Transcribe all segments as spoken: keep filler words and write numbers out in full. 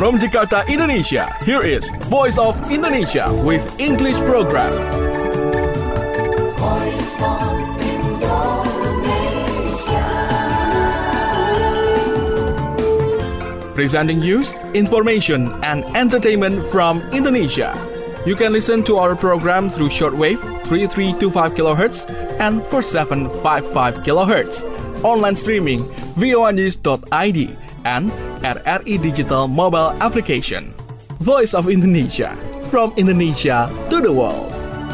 From Jakarta, Indonesia, here is Voice of Indonesia with English program. Voice of Indonesia. Presenting news, information, and entertainment from Indonesia. You can listen to our program through shortwave three three two five kilohertz and four seven five five kilohertz. Online streaming v o a news dot i d and at R I Digital mobile application. Voice of Indonesia, from Indonesia to the world.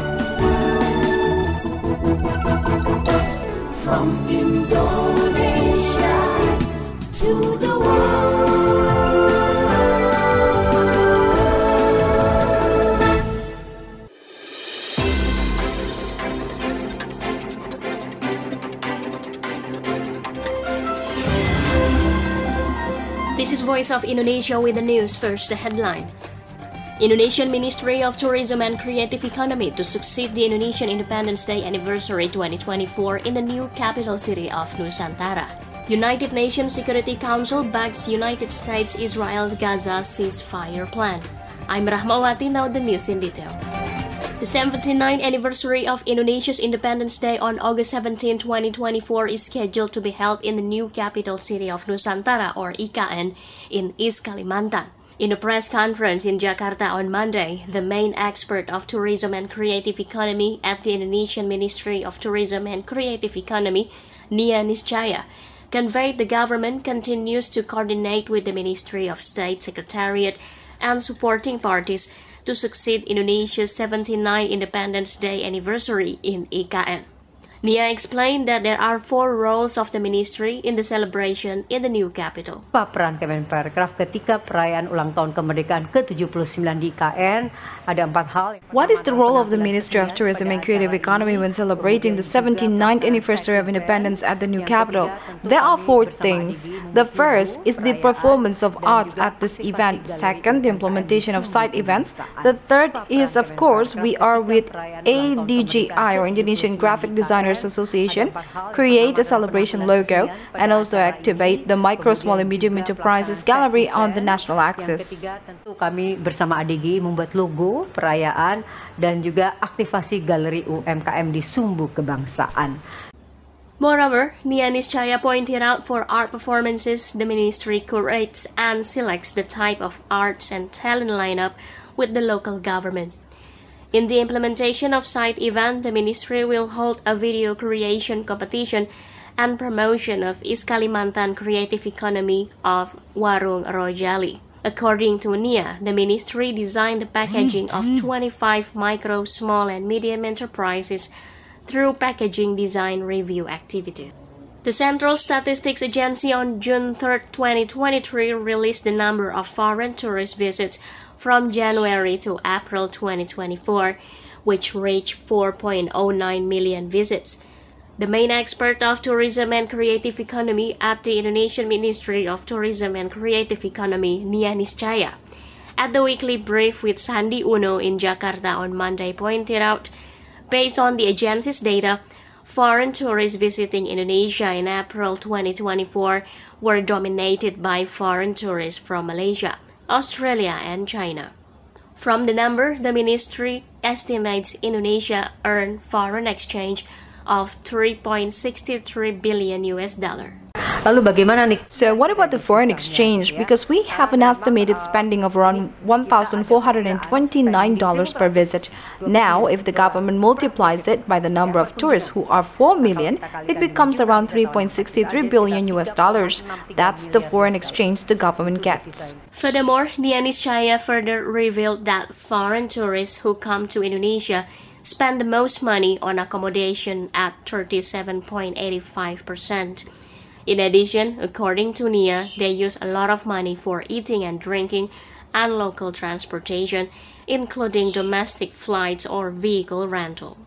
From Indonesia to the world. This is Voice of Indonesia with the news. First, the headline. Indonesian Ministry of Tourism and Creative Economy to succeed the Indonesian Independence Day anniversary twenty twenty-four in the new capital city of Nusantara. United Nations Security Council backs United States-Israel-Gaza ceasefire plan. I'm Rahmawati, now the news in detail. The seventy-ninth anniversary of Indonesia's Independence Day on August seventeenth, twenty twenty-four is scheduled to be held in the new capital city of Nusantara, or I K N, in East Kalimantan. In a press conference in Jakarta on Monday, the main expert of tourism and creative economy at the Indonesian Ministry of Tourism and Creative Economy, Nia Niscaya, conveyed the government continues to coordinate with the Ministry of State Secretariat and supporting parties to succeed Indonesia's seventy-ninth Independence Day anniversary in I K N. Nia explained that there are four roles of the ministry in the celebration in the new capital. Apa peran Kemenparekraf ketika perayaan ulang tahun kemerdekaan ke tujuh puluh sembilan di I K N? Ada empat hal. What is the role of the Ministry of Tourism and Creative Economy when celebrating the seventy-ninth anniversary of independence at the new capital? There are four things. The first is the performance of arts at this event. Second, the implementation of side events. The third is, of course, we are with A D G I, or Indonesian Graphic Designers Association, create a celebration logo and also activate the micro, small and medium enterprises gallery on the national axis. Tentu kami bersama A D G I membuat logo perayaan dan juga aktivasi galeri U M K M di Sumbu Kebangsaan. Moreover, Nia Niscaya pointed out for art performances, the ministry curates and selects the type of arts and talent lineup with the local government. In the implementation of side event, the ministry will hold a video creation competition and promotion of East Kalimantan creative economy of Warung Rojali. According to Nia, the ministry designed the packaging of twenty-five micro, small and medium enterprises through packaging design review activities. The Central Statistics Agency on June third, twenty twenty-three released the number of foreign tourist visits from January to April twenty twenty-four, which reached four point zero nine million visits. The main expert of tourism and creative economy at the Indonesian Ministry of Tourism and Creative Economy, Nia Niscaya, at the weekly brief with Sandi Uno in Jakarta on Monday, pointed out, based on the agency's data, foreign tourists visiting Indonesia in April twenty twenty-four were dominated by foreign tourists from Malaysia, Australia and China. From the number, the ministry estimates Indonesia earned foreign exchange of three point six three billion U S dollar. Lalu bagaimana nih? So what about the foreign exchange? Because we have an estimated spending of around one thousand four hundred twenty-nine dollars per visit. Now, if the government multiplies it by the number of tourists, who are four million, it becomes around three point six three billion U S dollars. That's the foreign exchange the government gets. Furthermore, Nia Niscaya further revealed that foreign tourists who come to Indonesia spend the most money on accommodation at thirty-seven point eight five percent. In addition, according to Nia, they use a lot of money for eating and drinking and local transportation, including domestic flights or vehicle rental.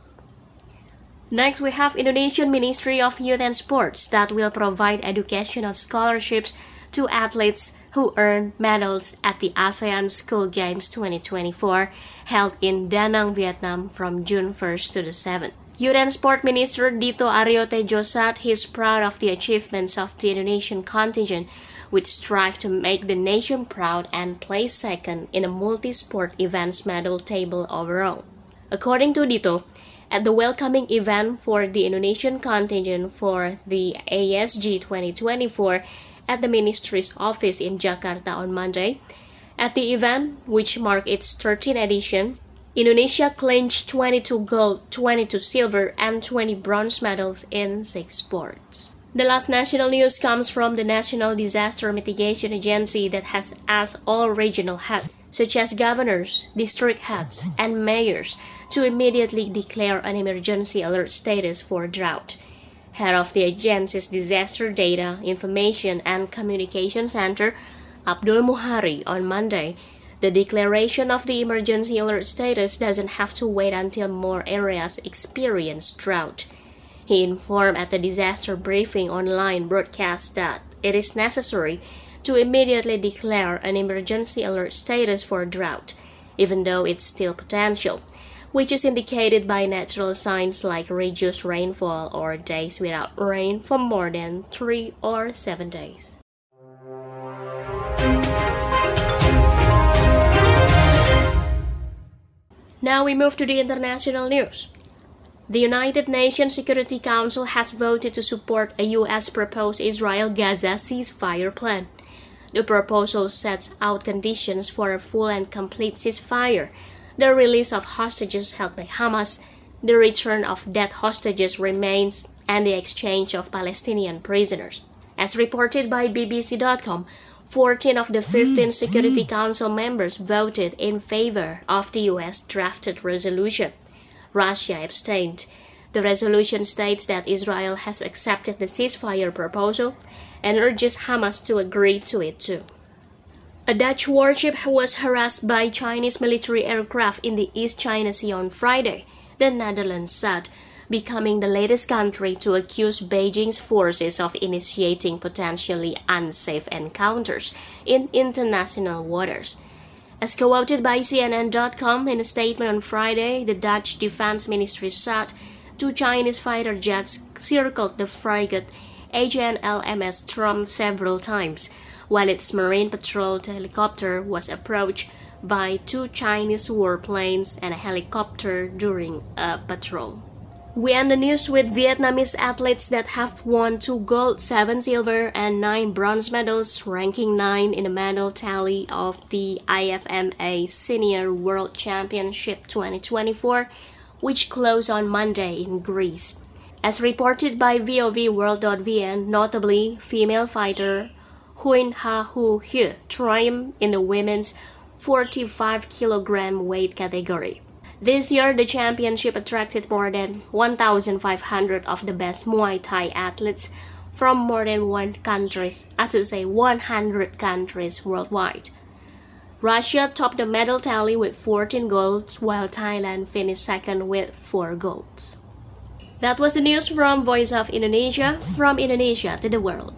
Next, we have Indonesian Ministry of Youth and Sports that will provide educational scholarships to athletes who earn medals at the ASEAN School Games twenty twenty-four, held in Da Nang, Vietnam from June first to the seventh. Youth and Sport Minister Dito Aryo Tejo said he is proud of the achievements of the Indonesian contingent, which strive to make the nation proud and place second in a multi-sport events medal table overall. According to Dito, at the welcoming event for the Indonesian contingent for the A S G twenty twenty-four at the Ministry's office in Jakarta on Monday, at the event, which marked its thirteenth edition, Indonesia clinched twenty-two gold, twenty-two silver, and twenty bronze medals in six sports. The last national news comes from the National Disaster Mitigation Agency that has asked all regional heads, such as governors, district heads, and mayors, to immediately declare an emergency alert status for drought. Head of the agency's Disaster Data, Information, and Communication Center, Abdul Muhari, on Monday, the declaration of the emergency alert status doesn't have to wait until more areas experience drought. He informed at the disaster briefing online broadcast that it is necessary to immediately declare an emergency alert status for drought, even though it's still potential, which is indicated by natural signs like reduced rainfall or days without rain for more than three or seven days. Now we move to the international news. The United Nations Security Council has voted to support a U S proposed Israel-Gaza ceasefire plan. The proposal sets out conditions for a full and complete ceasefire, the release of hostages held by Hamas, the return of dead hostages remains, and the exchange of Palestinian prisoners. As reported by B B C dot com, fourteen of the fifteen Security Council members voted in favor of the U S-drafted resolution. Russia abstained. The resolution states that Israel has accepted the ceasefire proposal and urges Hamas to agree to it too. A Dutch warship was harassed by Chinese military aircraft in the East China Sea on Friday, the Netherlands said, becoming the latest country to accuse Beijing's forces of initiating potentially unsafe encounters in international waters. As quoted by C N N dot com in a statement on Friday, the Dutch Defense Ministry said two Chinese fighter jets circled the frigate H N L M S Trump several times, while its Marine Patrol helicopter was approached by two Chinese warplanes and a helicopter during a patrol. We end the news with Vietnamese athletes that have won two gold, seven silver, and nine bronze medals, ranking nine in the medal tally of the I F M A Senior World Championship twenty twenty-four, which closed on Monday in Greece. As reported by V O V World dot V N, notably, female fighter Huyen Ha Hu Hue triumphed in the women's forty-five kilogram weight category. This year, the championship attracted more than one thousand five hundred of the best Muay Thai athletes from more than one countries, I should say one hundred countries worldwide. Russia topped the medal tally with fourteen golds, while Thailand finished second with four golds. That was the news from Voice of Indonesia, from Indonesia to the world.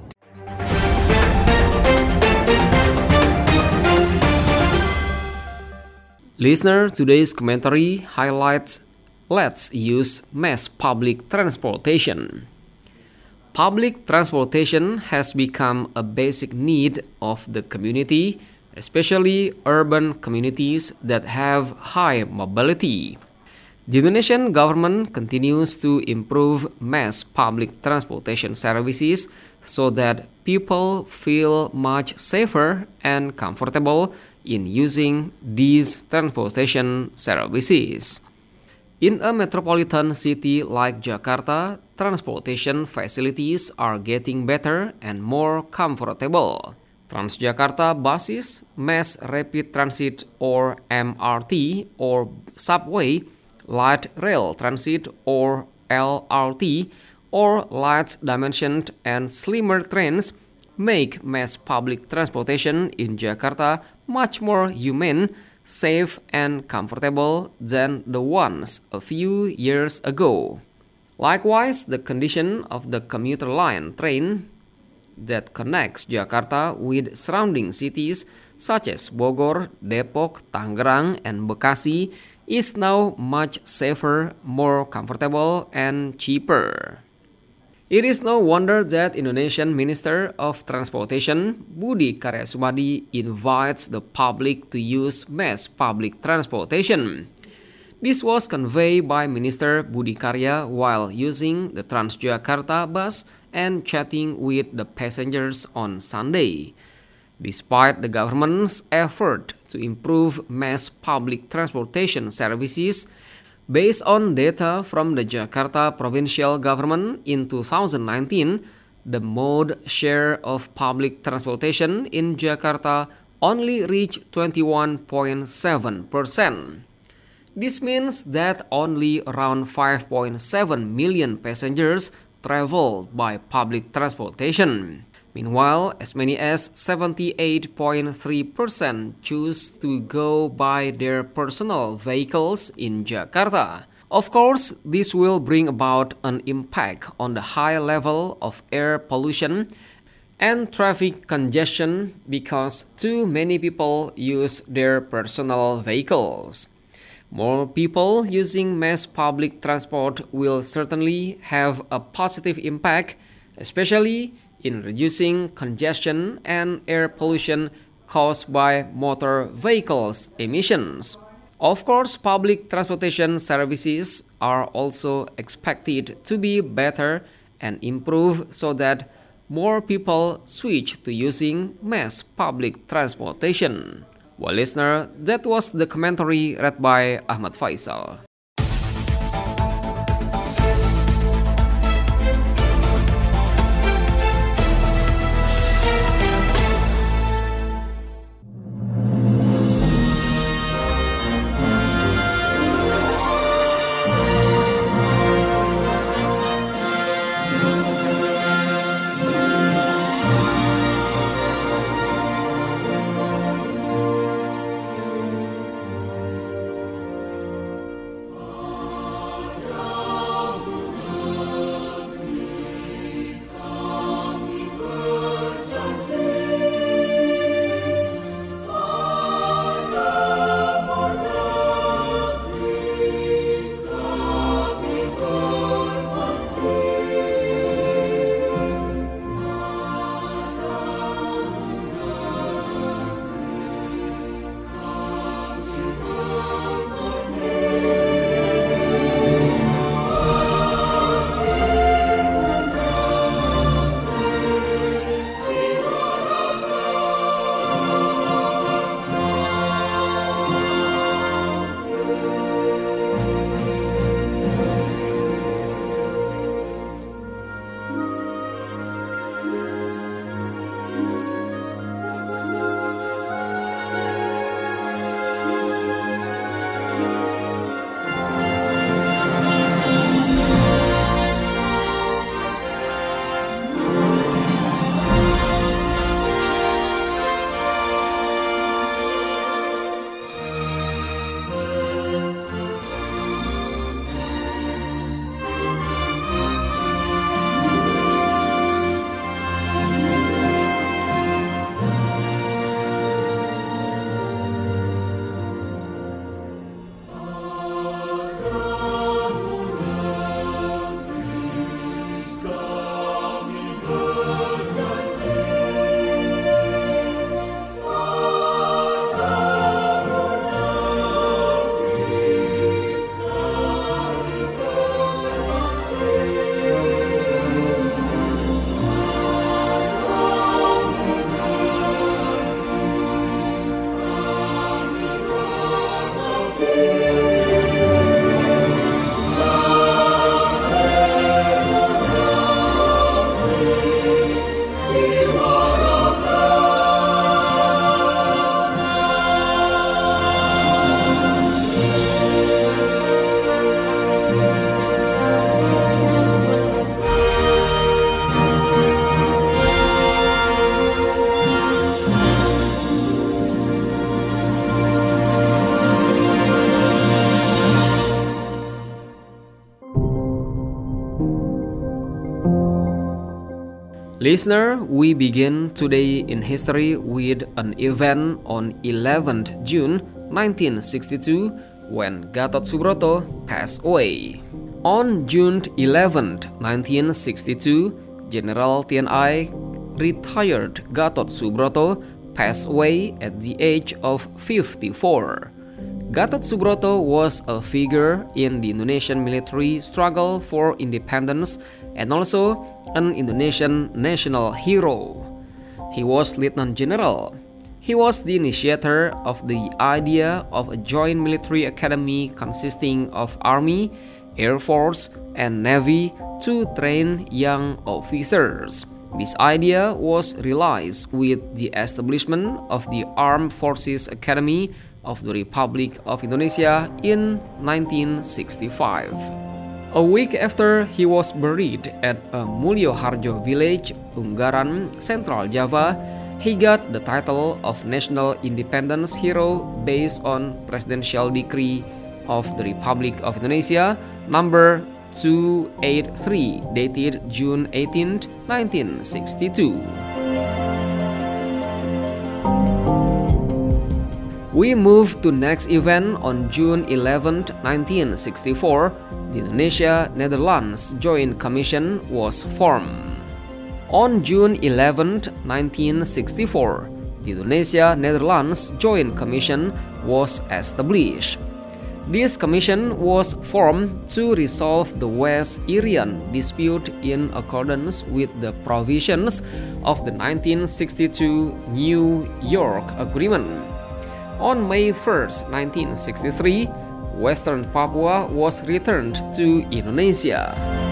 Listener, today's commentary highlights let's use mass public transportation. Public transportation has become a basic need of the community, especially urban communities that have high mobility. The Indonesian government continues to improve mass public transportation services so that people feel much safer and comfortable in using these transportation services. In a metropolitan city like Jakarta, transportation facilities are getting better and more comfortable. Transjakarta buses, Mass Rapid Transit or M R T, or subway, light rail transit or L R T, or light dimensioned and slimmer trains make mass public transportation in Jakarta much more humane, safe, and comfortable than the ones a few years ago. Likewise, the condition of the commuter line train that connects Jakarta with surrounding cities such as Bogor, Depok, Tangerang, and Bekasi is now much safer, more comfortable, and cheaper. It is no wonder that Indonesian Minister of Transportation Budi Karya Sumadi invites the public to use mass public transportation. This was conveyed by Minister Budi Karya while using the Transjakarta bus and chatting with the passengers on Sunday. Despite the government's effort to improve mass public transportation services, based on data from the Jakarta Provincial Government in two thousand nineteen, the mode share of public transportation in Jakarta only reached twenty-one point seven percent. This means that only around five point seven million passengers travel by public transportation. Meanwhile, as many as seventy-eight point three percent choose to go by their personal vehicles in Jakarta. Of course, this will bring about an impact on the high level of air pollution and traffic congestion because too many people use their personal vehicles. More people using mass public transport will certainly have a positive impact, especially in reducing congestion and air pollution caused by motor vehicles emissions. Of course, public transportation services are also expected to be better and improve so that more people switch to using mass public transportation. Well, listener, that was the commentary read by Ahmad Faisal. Listener, we begin today in history with an event on eleventh June nineteen sixty-two when Gatot Subroto passed away. On June eleventh, nineteen sixty-two, General T N I retired Gatot Subroto passed away at the age of fifty-four. Gatot Subroto was a figure in the Indonesian military struggle for independence and also an Indonesian national hero. He was Lieutenant General. He was the initiator of the idea of a joint military academy consisting of Army, Air Force, and Navy to train young officers. This idea was realized with the establishment of the Armed Forces Academy of the Republic of Indonesia in nineteen sixty-five. A week after he was buried at a Mulyoharjo village, Unggaran, Central Java, he got the title of National Independence Hero based on Presidential Decree of the Republic of Indonesia number two eighty-three dated June eighteenth, nineteen sixty-two. We move to next event on June eleventh, nineteen sixty-four. The Indonesia-Netherlands Joint Commission was formed. On June eleventh, nineteen sixty-four, the Indonesia-Netherlands Joint Commission was established. This commission was formed to resolve the West Irian dispute in accordance with the provisions of the nineteen sixty-two New York Agreement. On May first, nineteen sixty-three, Western Papua was returned to Indonesia.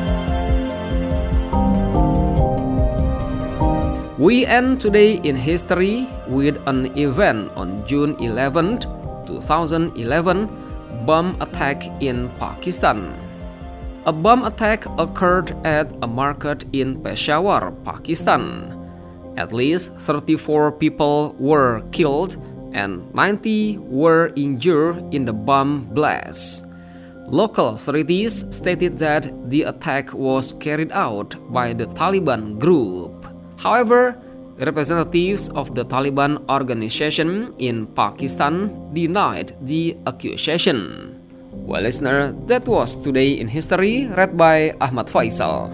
We end today in history with an event on June eleventh, two thousand eleven, bomb attack in Pakistan. A bomb attack occurred at a market in Peshawar, Pakistan. At least thirty-four people were killed and ninety were injured in the bomb blast. Local authorities stated that the attack was carried out by the Taliban group. However, representatives of the Taliban organization in Pakistan denied the accusation. Well, listener, that was Today in History, read by Ahmad Faisal.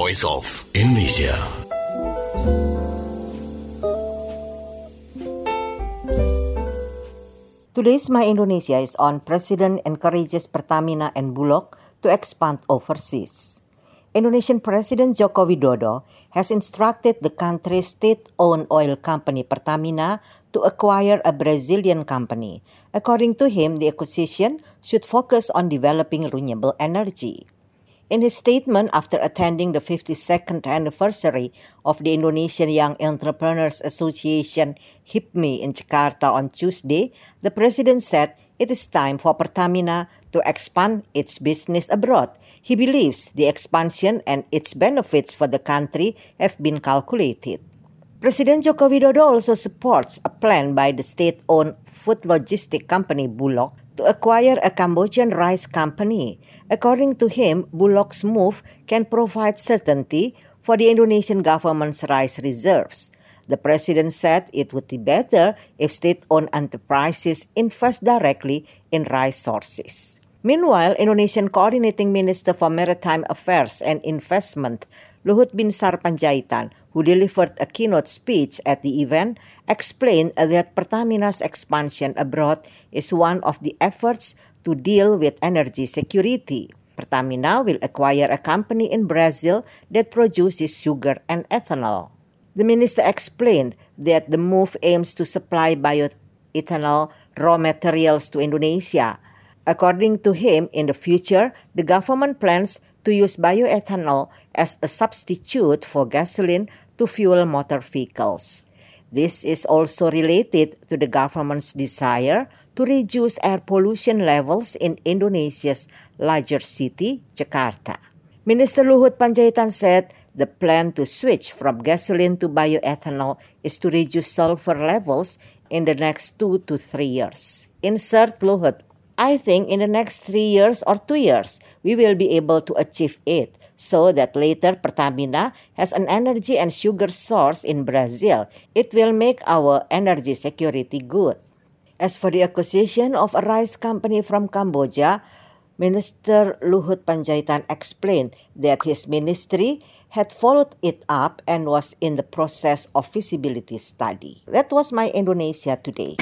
voice of Indonesia. Today's My Indonesia is on President encourages Pertamina and Bulog to expand overseas. Indonesian President Joko Widodo has instructed the country's state-owned oil company Pertamina to acquire a Brazilian company. According to him, the acquisition should focus on developing renewable energy. In his statement after attending the fifty-second anniversary of the Indonesian Young Entrepreneurs Association H I P M I in Jakarta on Tuesday, the president said it is time for Pertamina to expand its business abroad. He believes the expansion and its benefits for the country have been calculated. President Joko Widodo also supports a plan by the state-owned food logistic company Bulog to acquire a Cambodian rice company. According to him, Bulog's move can provide certainty for the Indonesian government's rice reserves. The president said it would be better if state-owned enterprises invest directly in rice sources. Meanwhile, Indonesian Coordinating Minister for Maritime Affairs and Investment, Luhut Binsar Panjaitan, who delivered a keynote speech at the event, explained that Pertamina's expansion abroad is one of the efforts to deal with energy security. Pertamina will acquire a company in Brazil that produces sugar and ethanol. The minister explained that the move aims to supply bioethanol raw materials to Indonesia. According to him, in the future, the government plans to use bioethanol as a substitute for gasoline to fuel motor vehicles. This is also related to the government's desire to reduce air pollution levels in Indonesia's larger city, Jakarta. Minister Luhut Panjaitan said the plan to switch from gasoline to bioethanol is to reduce sulfur levels in the next two to three years. Insert Luhut. I think in the next three years or two years, we will be able to achieve it so that later Pertamina has an energy and sugar source in Brazil. It will make our energy security good. As for the acquisition of a rice company from Cambodia, Minister Luhut Panjaitan explained that his ministry had followed it up and was in the process of feasibility study. That was My Indonesia today.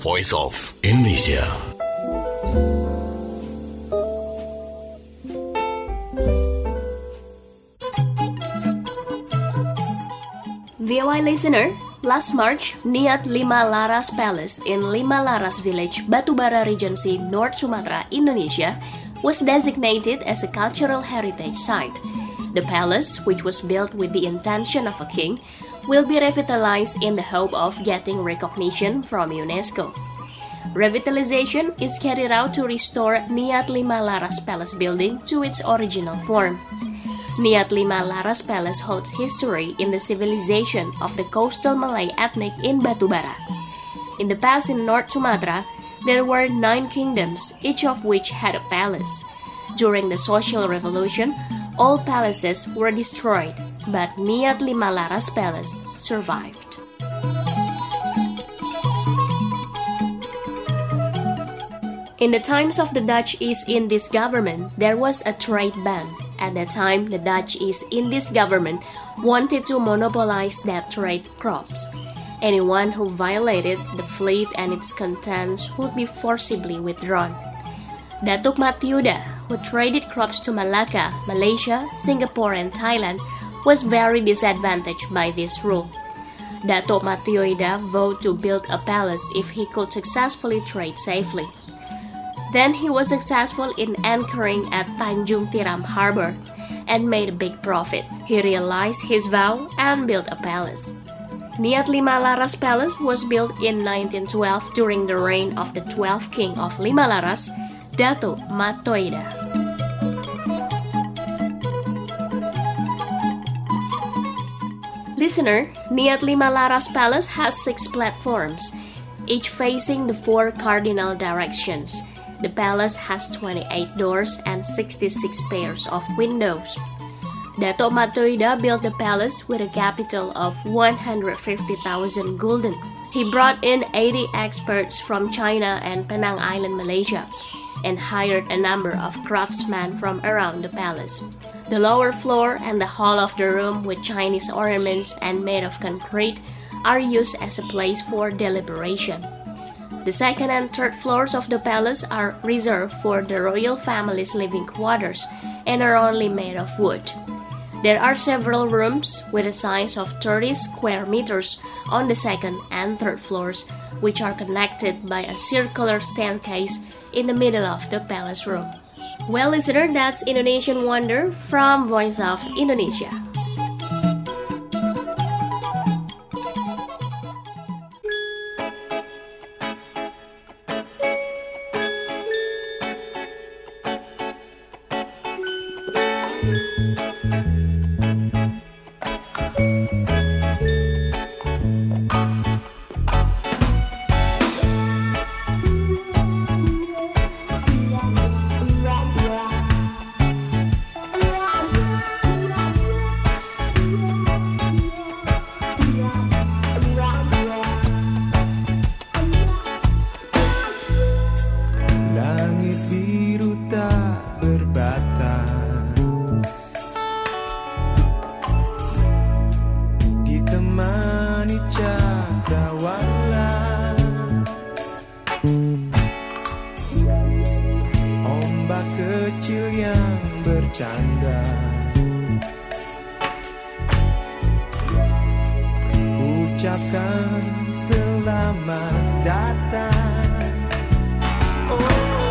voice of Indonesia. V O I listener, last March, Niat Lima Laras Palace in Lima Laras Village, Batubara Regency, North Sumatra, Indonesia, was designated as a cultural heritage site. The palace, which was built with the intention of a king, will be revitalized in the hope of getting recognition from UNESCO. Revitalization is carried out to restore Niat Lima Laras Palace building to its original form. Niat Lima Laras Palace holds history in the civilization of the coastal Malay ethnic in Batubara. In the past in North Sumatra, there were nine kingdoms, each of which had a palace. During the Social Revolution, all palaces were destroyed, but Niat Lima Laras Palace survived. In the times of the Dutch East Indies government, there was a trade ban. At that time, the Dutch East Indies government wanted to monopolize that trade crops. Anyone who violated the fleet and its contents would be forcibly withdrawn. Datuk Matiuda, who traded crops to Malacca, Malaysia, Singapore, and Thailand, was very disadvantaged by this rule. Datuk Matiuda vowed to build a palace if he could successfully trade safely. Then he was successful in anchoring at Tanjung Tiram Harbor and made a big profit. He realized his vow and built a palace. Niat Lima Laras Palace was built in nineteen twelve during the reign of the twelfth king of Lima Laras, Datuk Matoida. Listener, Niat Lima Laras Palace has six platforms, each facing the four cardinal directions. The palace has twenty-eight doors and sixty-six pairs of windows. Datuk Matoida built the palace with a capital of one hundred fifty thousand gulden. He brought in eighty experts from China and Penang Island, Malaysia, and hired a number of craftsmen from around the palace. The lower floor and the hall of the room with Chinese ornaments and made of concrete are used as a place for deliberation. The second and third floors of the palace are reserved for the royal family's living quarters and are only made of wood. There are several rooms with a size of thirty square meters on the second and third floors, which are connected by a circular staircase in the middle of the palace room. Well, listener, that's Indonesian Wonder from Voice of Indonesia. Ucapkan selamat datang. Oh.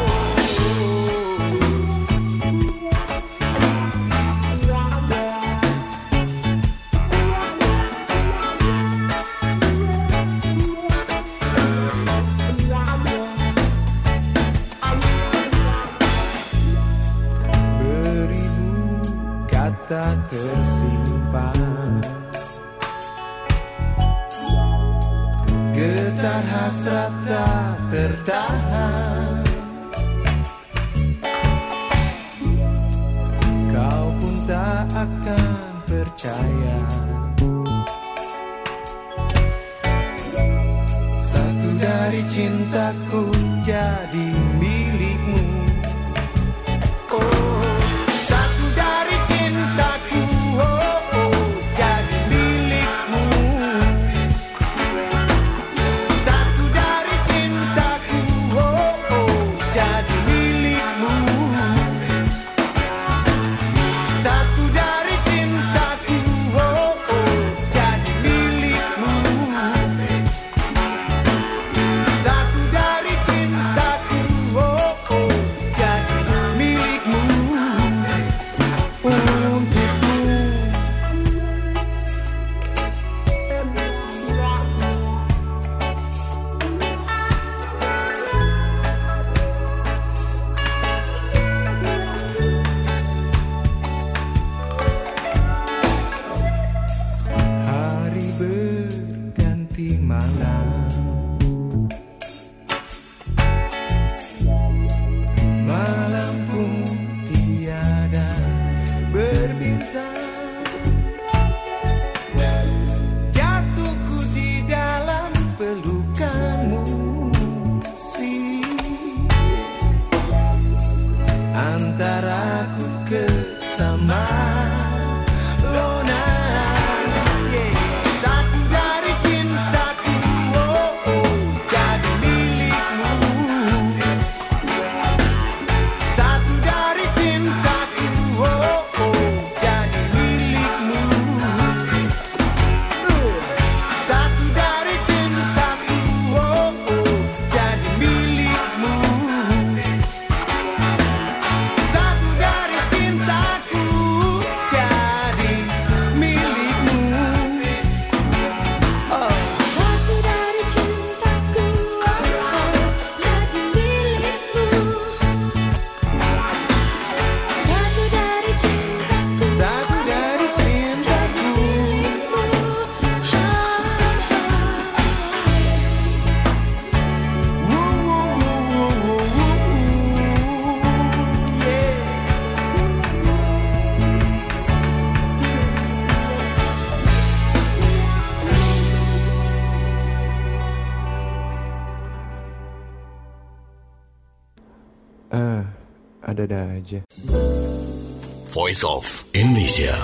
Beribu kata tersimpan, getar hasrat tak tertahan. Kau pun tak akan percaya, satu dari cintaku jadi milikmu. Oh, satu dari cintaku, oh, oh, jadi milikmu. Satu dari cintaku. Barcelona. Yeah. Satu dari cintaku, oh, oh, jadi milikmu. Satu dari cintaku, oh, oh, jadi milikmu. Uh. Satu dari cintaku, oh, oh, jadi milikmu. Satu dari cintaku jadi milikmu. Oh. Satu dari cintaku, oh, oh, jadi milikmu. Satu dari cintaku, Satu dari cintaku. milikmu. Woo, woo, woo, woo, woo, woo. Yeah. Ah, ada-ada aja. Voice of Indonesia.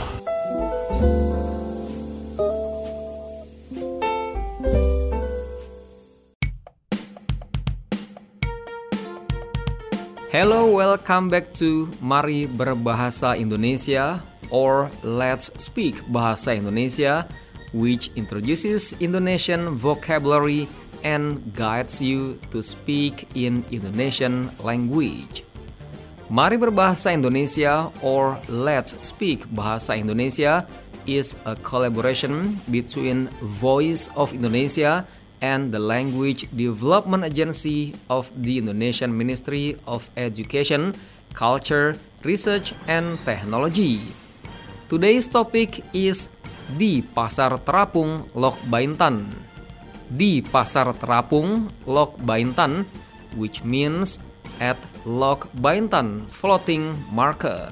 Hello, welcome back to Mari Berbahasa Indonesia or Let's Speak Bahasa Indonesia, which introduces Indonesian vocabulary and guides you to speak in Indonesian language. Mari Berbahasa Indonesia or Let's Speak Bahasa Indonesia is a collaboration between Voice of Indonesia and the Language Development Agency of the Indonesian Ministry of Education, Culture, Research, and Technology. Today's topic is Di Pasar Terapung, Lok Baintan. Di Pasar Terapung, Lok Baintan, which means at Lok Baintan Floating Market.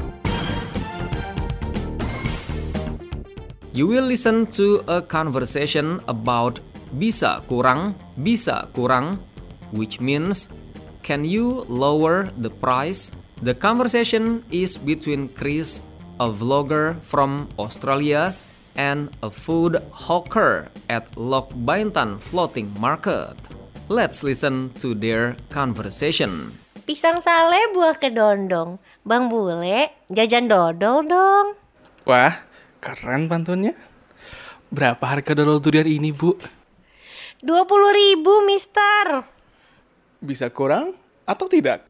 You will listen to a conversation about bisa kurang, bisa kurang, which means can you lower the price? The conversation is between Chris, a vlogger from Australia, and a food hawker at Lok Baintan Floating Market. Let's listen to their conversation. Pisang sale buah kedondong. Bang Bule, jajan dodol dong. Wah, keren pantunnya. Berapa harga dodol durian ini, Bu? dua puluh ribu, mister. Bisa kurang atau tidak?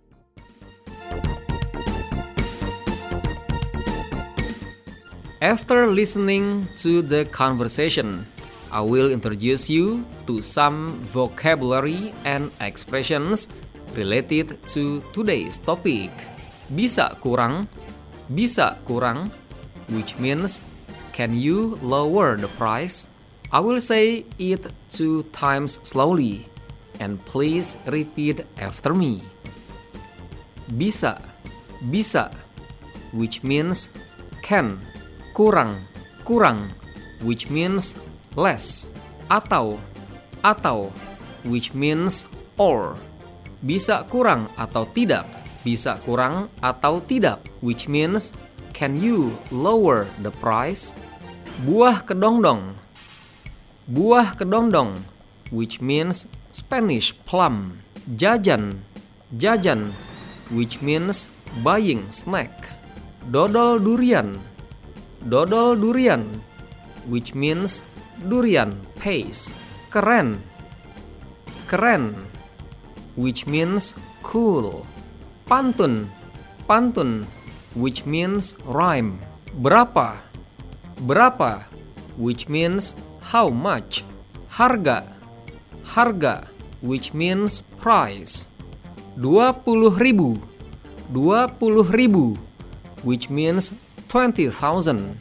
After listening to the conversation, I will introduce you to some vocabulary and expressions related to today's topic. Bisa kurang, bisa kurang, which means can you lower the price? I will say it two times slowly, and please repeat after me. Bisa, bisa, which means can. Kurang, kurang, which means less. Atau, atau, which means or. Bisa kurang atau tidak. Bisa kurang atau tidak, which means can you lower the price? Buah kedondong. Buah kedondong, which means Spanish plum. Jajan, jajan, which means buying snack. Dodol durian. Dodol durian, which means durian paste. Keren, keren, which means cool. Pantun, pantun, which means rhyme. Berapa, berapa, which means how much. Harga, harga, which means price. Dua puluh ribu, dua puluh ribu, which means twenty thousand.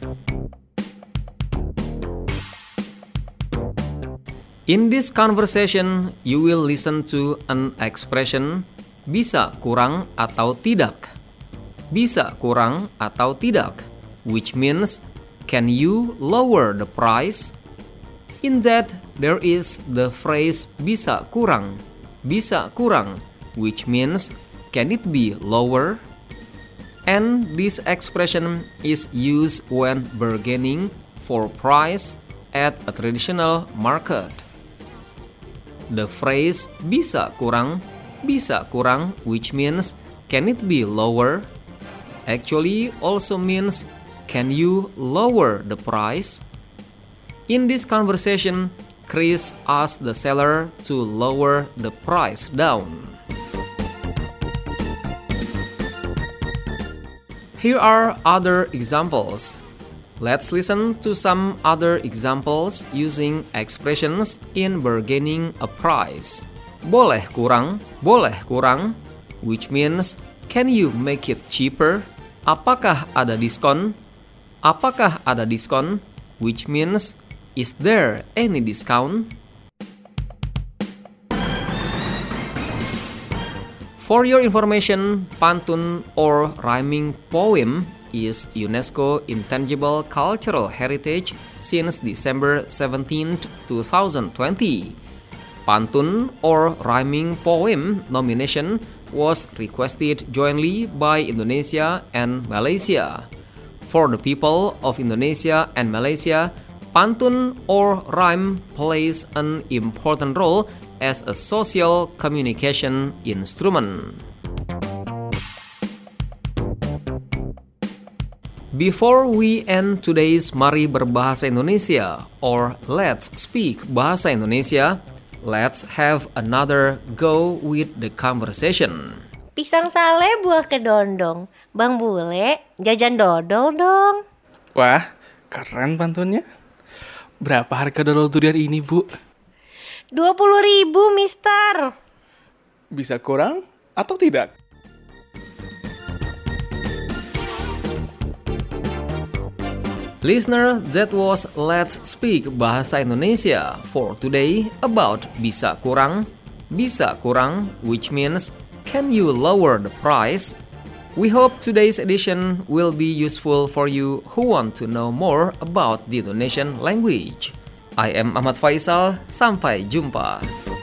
In this conversation, you will listen to an expression bisa kurang atau tidak. Bisa kurang atau tidak, which means can you lower the price? In that, there is the phrase bisa kurang. Bisa kurang, which means can it be lower? and this expression is used when bargaining for price at a traditional market. The phrase bisa kurang, bisa kurang, which means can it be lower, actually also means can you lower the price? In this conversation, Chris asked the seller to lower the price down. Here are other examples. Let's listen to some other examples using expressions in bargaining a price. Boleh kurang, boleh kurang, which means can you make it cheaper? Apakah ada diskon? Apakah ada diskon? Which means is there any discount? For your information, pantun or rhyming poem is UNESCO Intangible Cultural Heritage since December seventeenth, twenty twenty. Pantun or rhyming poem nomination was requested jointly by Indonesia and Malaysia. For the people of Indonesia and Malaysia, pantun or rhyme plays an important role as a social communication instrument. Before we end today's Mari Berbahasa Indonesia or Let's Speak Bahasa Indonesia, let's have another go with the conversation. Pisang sale buah kedondong. Bang Bule, jajan dodol dong. Wah, keren pantunnya. Berapa harga dodol durian ini, Bu? dua puluh ribu, mister. Bisa kurang atau tidak? Listener, that was Let's Speak Bahasa Indonesia for today about bisa kurang, bisa kurang, which means can you lower the price? We hope today's edition will be useful for you who want to know more about the Indonesian language. I am Ahmad Faisal, sampai jumpa.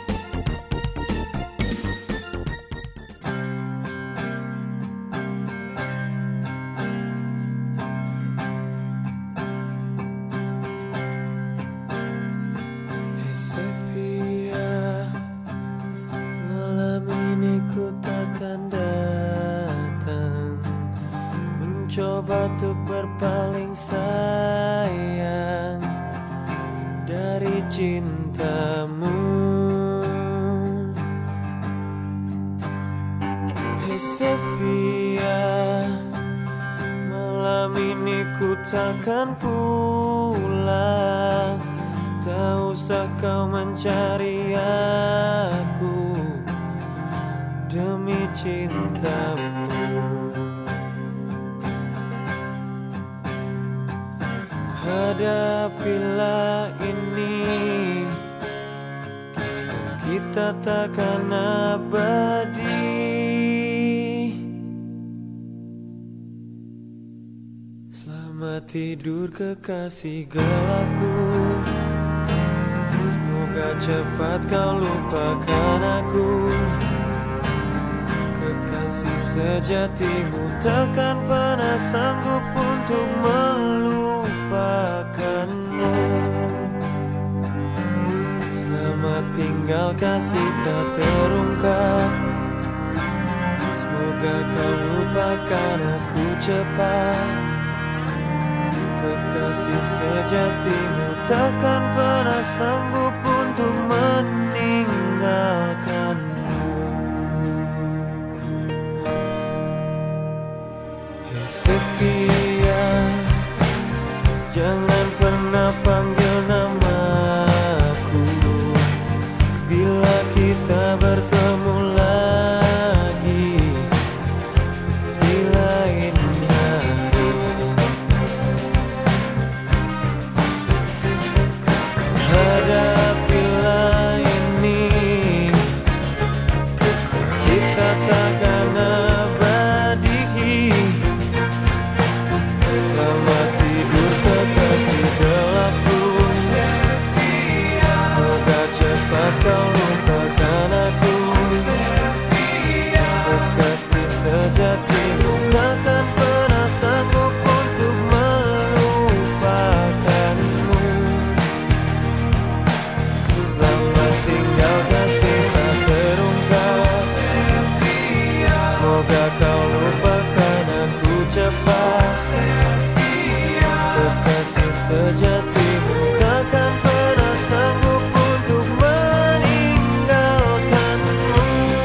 Sevilla, malam ini ku takkan datang, mencoba untuk berpaling sayang dari cintamu. Hey Sevilla, malam ini ku takkan pulang. Tak usah kau mencari aku demi cintamu. Hadapilah ini, kisah kita takkan abadi. Selamat tidur kekasih gelapku. Semoga cepat kau lupakan aku. Kekasih sejatimu takkan pernah sanggup untuk melupakanmu. Selamat tinggal kasih tak terungkap. Semoga kau lupakan aku cepat. Kekasih sejatimu takkan pernah sanggup untuk meninggalkanmu. Hey Sevilla, jangan pernah panggil namaku bila kita bertemu lagi di lain hari. Hadapilah ini, kisah kita takkan abadi. Selamat tidur kekasih gelapku. Semoga cepat kau lupakan aku. Kekasih sejatimu takkan sejatimu takkan pernah sanggup untuk meninggalkanmu.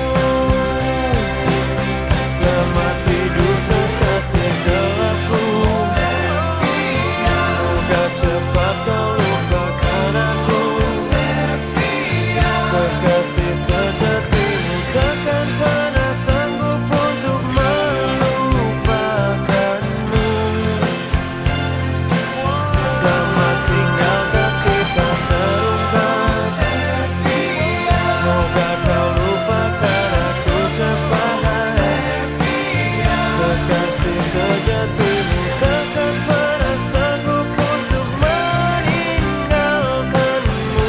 Selamat tidur kekasih gelapku, semoga cepat kau lupakan aku. Kekasih sejatimu takkan pernah sanggup untuk melupakanmu. Selamat tinggal kasih tak terungkap, semoga kau lupakan aku cepat. Kekasih sejatimu takkan pernah sanggup untuk meninggalkanmu.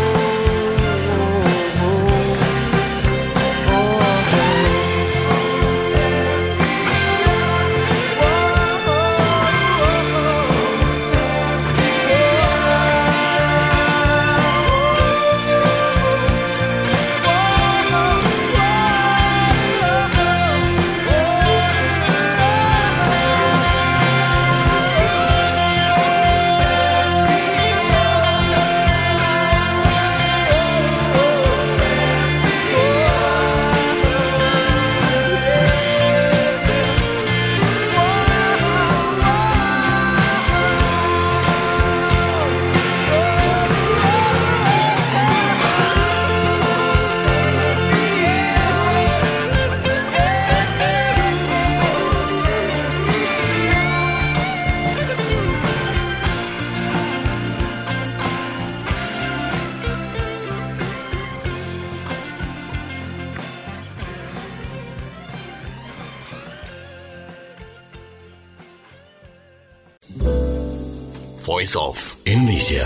Voice of Indonesia.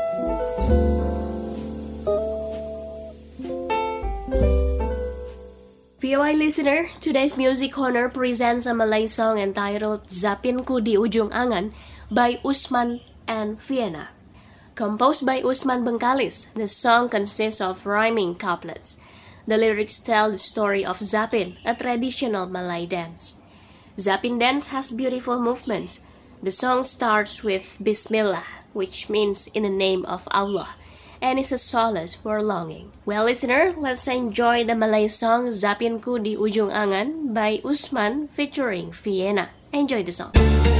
V O I listener, today's Music Corner presents a Malay song entitled Zapinku di Ujung Angan by Usman and Vienna. Composed by Usman Bengkalis, the song consists of rhyming couplets. The lyrics tell the story of Zapin, a traditional Malay dance. Zapin dance has beautiful movements. The song starts with Bismillah, which means in the name of Allah, and is a solace for longing. Well, listener, let's enjoy the Malay song Zapinku di Ujung Angan by Usman featuring Vienna. Enjoy the song.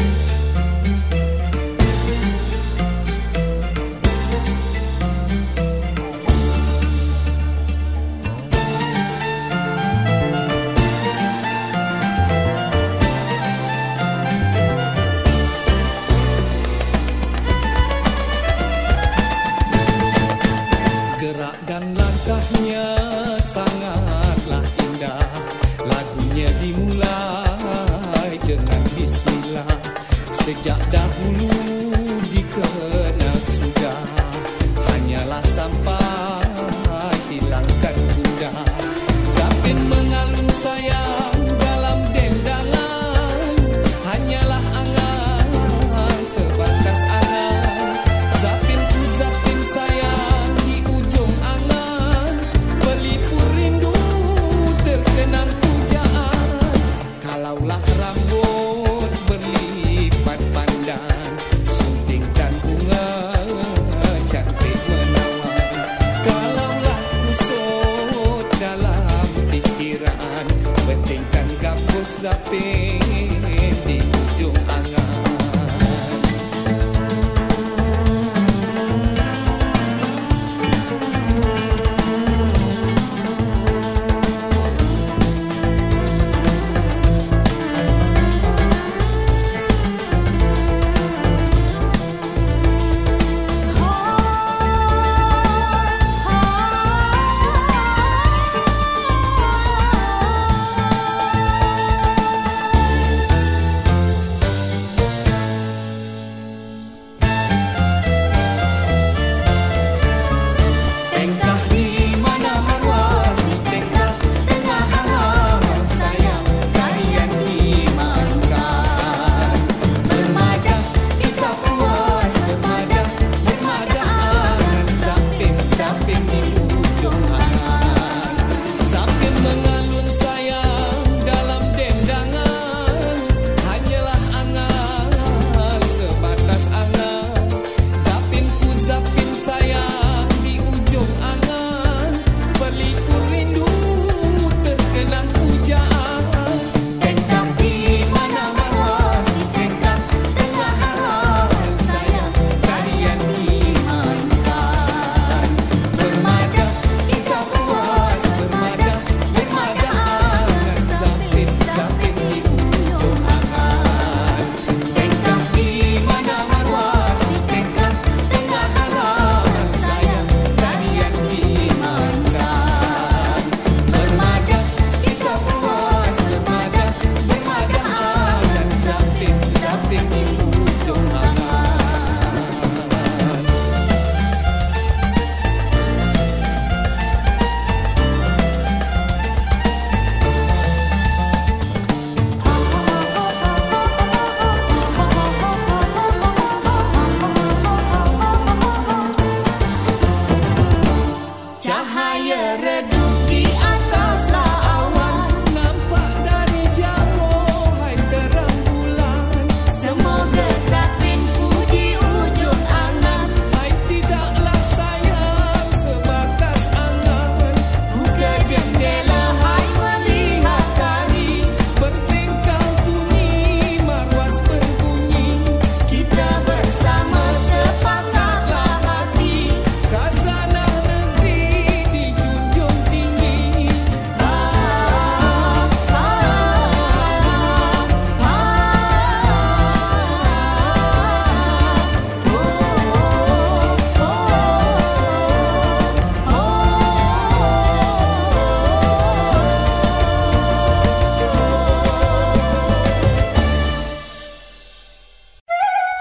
Gerak dan langkahnya sangatlah indah. Lagunya dimulai dengan Bismillah. Sejak dahulu dikenal sudah, hanyalah sampai hilangkan bunda. Zapin mengalun sayang dalam dendangan, hanyalah angan sebatas angan. Zapinku zapin sayang di ujung angan, pelipur rindu terkenang pujaan. Kalaulah rambut berlipat pandan, suntingkan bunga cantik menawan. Kalaulah kusut dalam pikiran,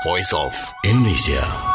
Voice of Indonesia.